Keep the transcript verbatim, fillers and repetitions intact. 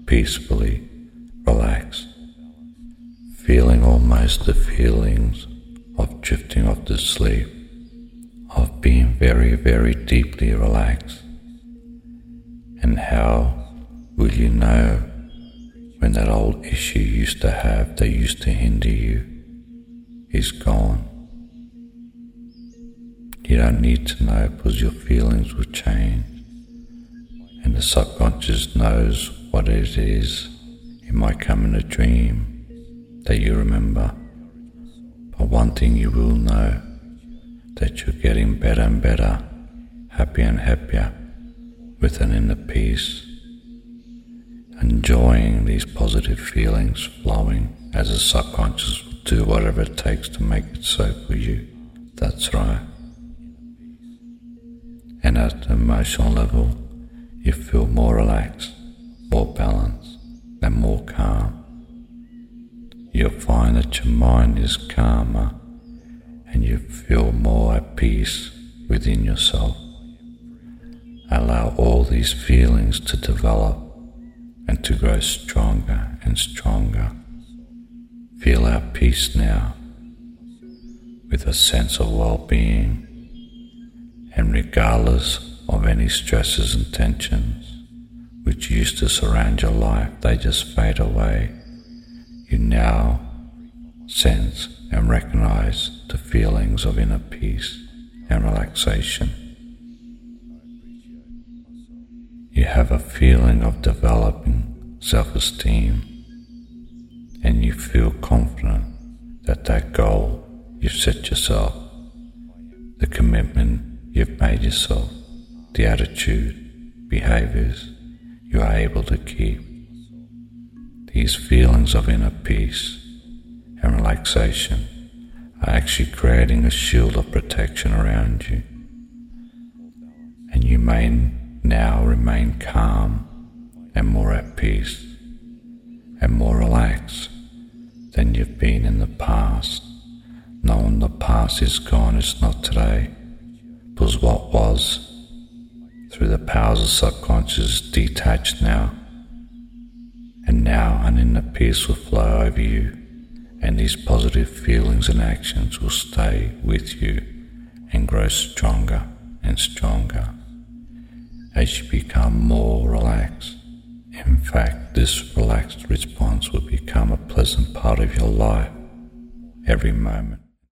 peacefully relaxed, feeling almost the feelings of drifting off to sleep, of being very, very deeply relaxed. And how will you know when that old issue you used to have that used to hinder you is gone? You don't need to know, because your feelings will change, and the subconscious knows what it is. It might come in a dream that you remember, but one thing you will know, that you're getting better and better, happier and happier, with an inner peace, enjoying these positive feelings flowing as the subconscious will do whatever it takes to make it so for you. That's right. And at the emotional level, you feel more relaxed, more balanced, and more calm. You'll find that your mind is calmer and you feel more at peace within yourself. Allow all these feelings to develop and to grow stronger and stronger. Feel at peace now with a sense of well-being, and regardless of any stresses and tensions which used to surround your life, they just fade away. You now sense and recognize the feelings of inner peace and relaxation. You have a feeling of developing self-esteem, and you feel confident that that goal you've set yourself, the commitment you've made yourself, the attitude, behaviors you are able to keep. These feelings of inner peace and relaxation are actually creating a shield of protection around you, and you may now remain calm and more at peace and more relaxed than you've been in the past, knowing the past is gone, it's not today, because what was, through the powers of subconscious, is detached now, and now an inner peace will flow over you, and these positive feelings and actions will stay with you and grow stronger and stronger as you become more relaxed. In fact, this relaxed response will become a pleasant part of your life every moment.